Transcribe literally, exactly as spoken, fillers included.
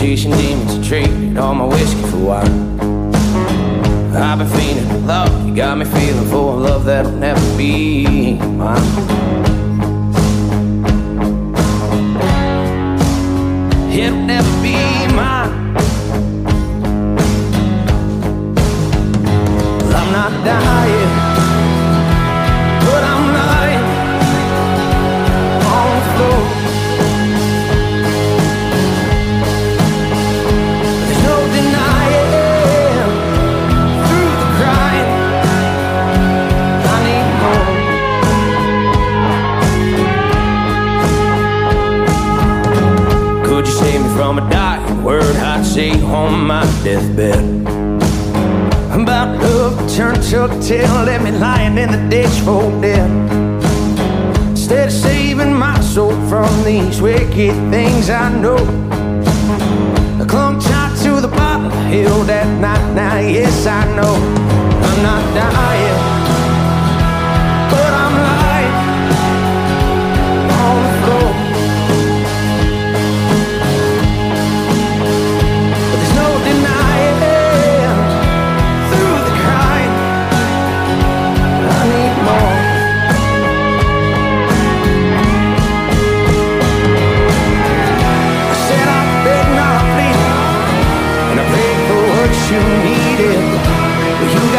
chasing demons, I traded all my whiskey for wine. I've been feeling for love, you got me feeling for a love that'll never be mine. It'll never be mine. Well, I'm not dying, but I'm lying on the floor. There's no denying through the crying, I need more. Could you save me from a dying word I'd say on my deathbed? About love, turn to a tale, let me lying in the ditch for dead. Instead of saving my soul from these wicked things I know, I clung tight to the bottom hill that night. Now yes I know I'm not dying, but I'm lying on the floor. But there's no denying through the crying, I need more. I said I beg, not I plead, and I prayed for what you needed, but you